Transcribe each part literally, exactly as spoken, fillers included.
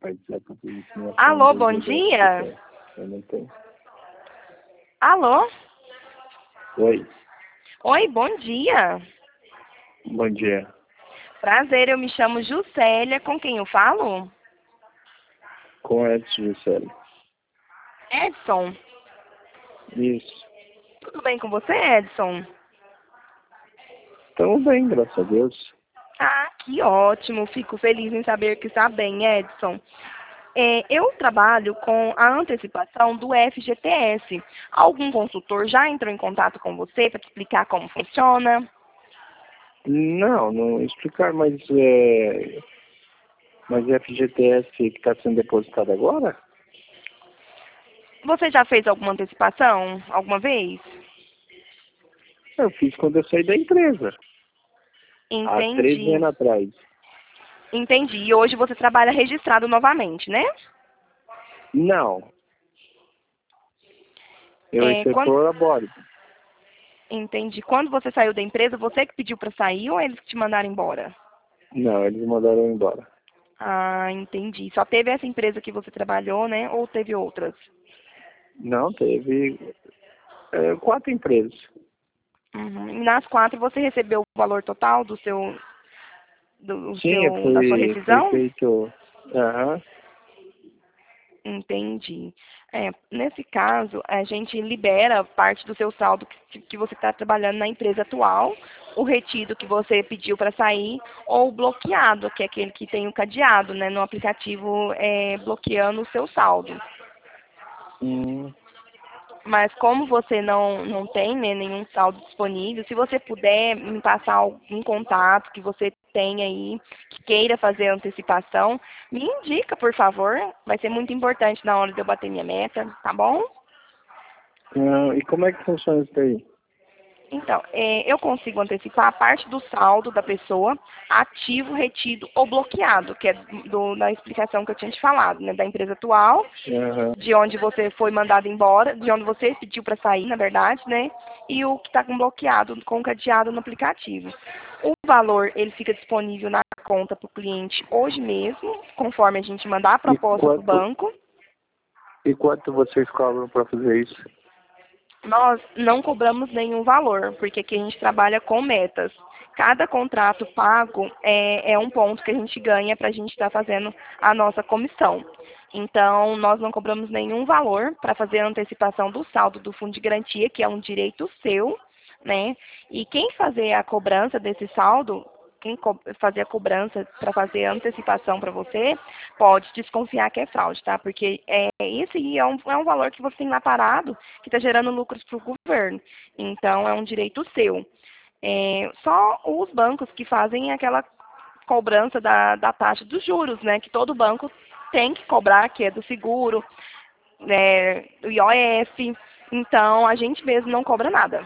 vai dizer que eu fiz insinuação Alô, do bom G D F, dia. eu não tenho. Alô? Oi, Oi, bom dia. bom dia. Prazer, eu me chamo Juscelia, com quem eu falo? Com Edson Juscelio. Edson. Isso. Tudo bem com você, Edson? Estamos bem, graças a Deus. Ah, que ótimo. Fico feliz em saber que está bem, Edson. É, eu trabalho com a antecipação do F G T S. Algum consultor já entrou em contato com você para te explicar como funciona? Não, não explicar, mas é. Mas F G T S que está sendo depositado agora? Você já fez alguma antecipação alguma vez? Eu fiz quando eu saí da empresa. Há treze Entendi. anos atrás. Entendi. E hoje você trabalha registrado novamente, né? Não. Eu É, quando... insetor a bordo. Entendi. Quando você saiu da empresa, você que pediu para sair ou eles que te mandaram embora? Não, eles mandaram eu embora. Ah, entendi. Só teve essa empresa que você trabalhou, né? Ou teve outras? Não, teve é, quatro empresas. Uhum. E nas quatro você recebeu o valor total do seu, do Sim, seu, da sua foi, foi rescisão? feito. Aham. Entendi. É, nesse caso, a gente libera parte do seu saldo que, que você está trabalhando na empresa atual, o retido que você pediu para sair, ou o bloqueado, que é aquele que tem o cadeado, né, no aplicativo é, bloqueando o seu saldo. Hum, Mas como você não, não tem, né, nenhum saldo disponível, se você puder me passar algum contato que você tenha aí, que queira fazer a antecipação, me indica, por favor. Vai ser muito importante na hora de eu bater minha meta, tá bom? não, e como é que funciona isso daí? Então, é, eu consigo antecipar a parte do saldo da pessoa, ativo, retido ou bloqueado, que é do, da explicação que eu tinha te falado, né, da empresa atual, Aham. de onde você foi mandado embora, de onde você pediu para sair, na verdade, né? E o que está com bloqueado, com cadeado no aplicativo. O valor, ele fica disponível na conta para o cliente hoje mesmo, conforme a gente mandar a E proposta para o quanto, banco. e quanto vocês cobram para fazer isso? Nós não cobramos nenhum valor, porque aqui a gente trabalha com metas. Cada contrato pago é, é um ponto que a gente ganha para a gente estar fazendo a nossa comissão. Então, nós não cobramos nenhum valor para fazer a antecipação do saldo do fundo de garantia, que é um direito seu, né? E quem fazer a cobrança desse saldo, quem co- fazer a cobrança para fazer a antecipação para você, pode desconfiar que é fraude, tá? Porque é, esse aí é um, é um valor que você tem lá parado, que está gerando lucros para o governo. Então, é um direito seu. É, só os bancos que fazem aquela cobrança da, da taxa dos juros, né? Que todo banco tem que cobrar, que é do seguro, né, do I O F. Então, a gente mesmo não cobra nada.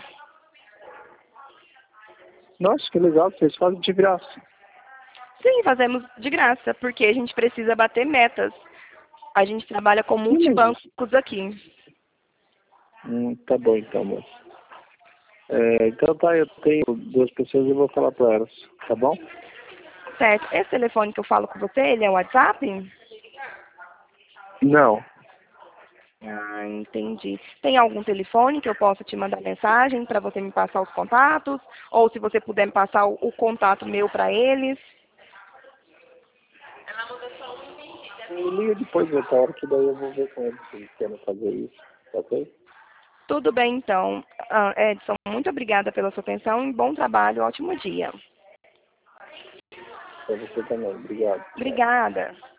Nossa, que legal, vocês fazem de graça. Sim, fazemos de graça, porque a gente precisa bater metas. A gente trabalha com Sim, mas multibancos aqui. hum, tá bom então, moço. É, então tá, eu tenho duas pessoas e eu vou falar para elas, tá bom? Certo. Esse telefone que eu falo com você, ele é o WhatsApp? Não. Ah, entendi. Tem algum telefone que eu possa te mandar mensagem para você me passar os contatos? Ou se você puder me passar o, o contato meu para eles? Eu ligo depois dessa hora que daí eu vou ver com eles se eles querem fazer isso, tá ok? Tudo bem, então. Ah, Edson, muito obrigada pela sua atenção e bom trabalho, ótimo dia. Pra você também, obrigado. Obrigada.